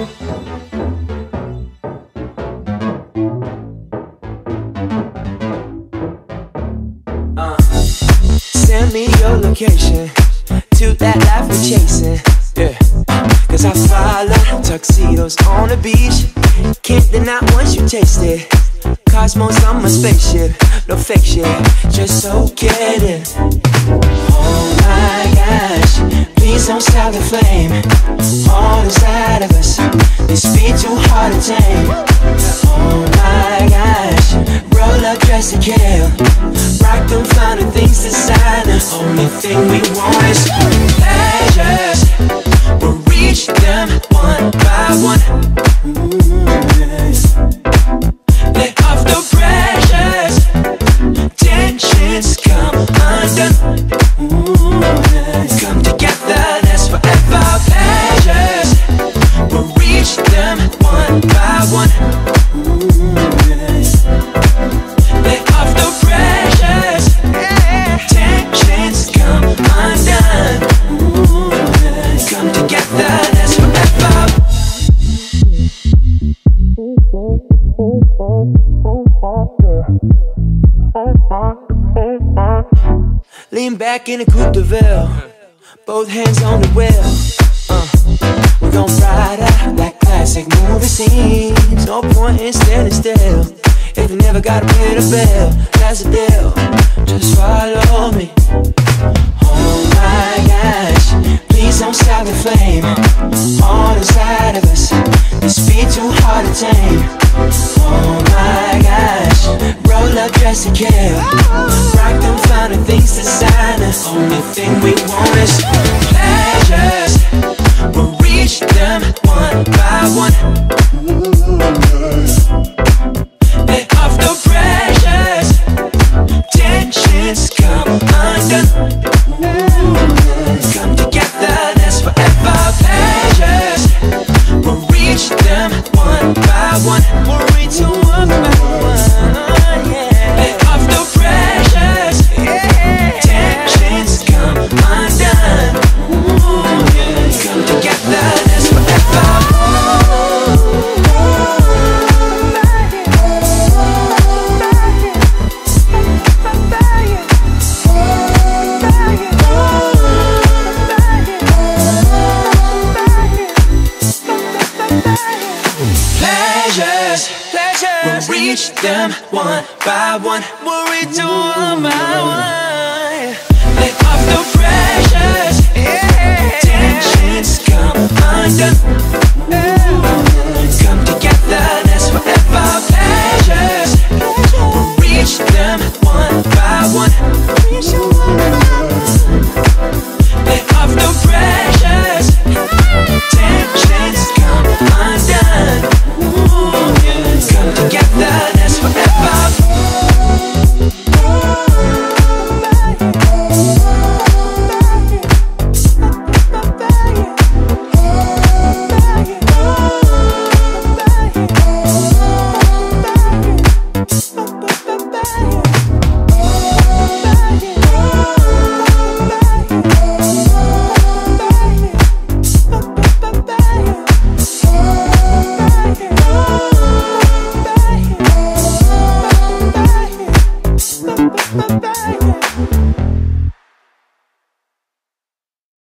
Send me your location to that life we're chasing. Yeah, cause I follow tuxedos on the beach. Can't deny once you taste it. Cosmos on my spaceship, no fake shit, just so get it. Oh my gosh, please don't stop the flame. All inside of us, this beat too hard to tame. Oh my gosh, roll up, dress to kill. Rock them finer things designer. Only thing we want is pleasures. We'll reach them one by one. Let off the pressures, tensions come undone. Come together, that's forever. Pleasures, we'll reach them one by one. Let off the pressures, tensions come undone. Come together, that's forever. Lean back in a coupe de ville, both hands on the wheel. We gon' ride out like classic movie scenes. No point in standing still if you never gotta pay the bill. That's the deal, just follow me. Oh my gosh, please don't stop the flame. All inside of us, this beat too hard to tame. Oh my gosh, roll up, dress to kill. Rock them finer things designer. Only thing we want is pleasures. We'll reach them one by one. Let off the pressures, tensions come undone. Come together, that's forever. Pleasures, we'll reach them one by one. We'll reach them one by one, yeah. Let off the pressures, tensions come undone. Come together, that's forever. We'll reach them one by one. We'll reach them one by one. Let off the pressures, tensions come undone.